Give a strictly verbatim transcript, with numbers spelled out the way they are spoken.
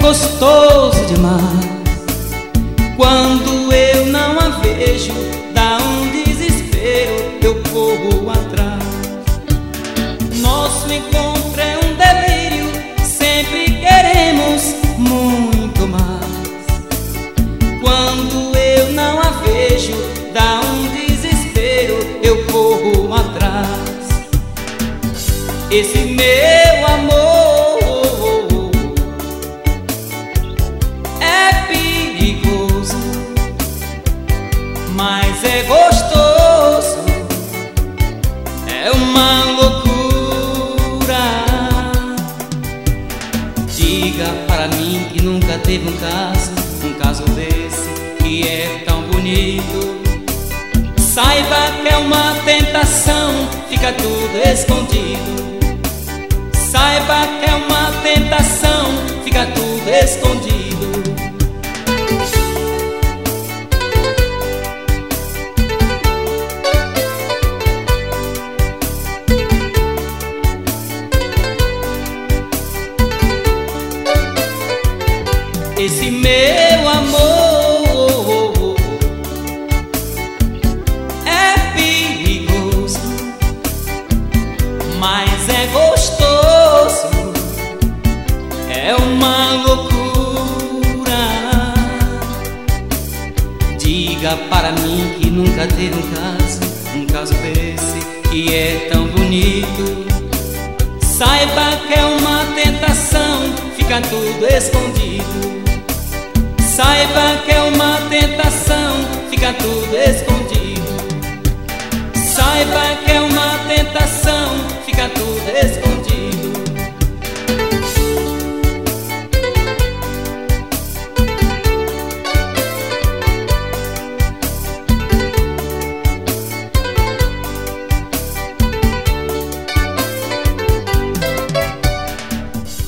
gostoso demais. Quando eu não a vejo, dá um desespero, eu corro atrás. Nosso encontro é um delírio, sempre queremos muito mais. Quando eu não a vejo, dá um desespero, eu corro atrás. Esse meu amor é perigoso, mas é gostoso, é uma loucura. Diga para mim que nunca teve um caso, um caso desse que é tão bonito. Saiba que é uma tentação, fica tudo escondido. Saiba que é uma tentação, fica tudo escondido. Esse meu amor é perigoso, mas é gostoso, é uma loucura. Diga para mim que nunca teve um caso, um caso desse que é tão bonito. Saiba que é uma tentação, fica tudo escondido. Saiba que é uma tentação, fica tudo escondido. Saiba que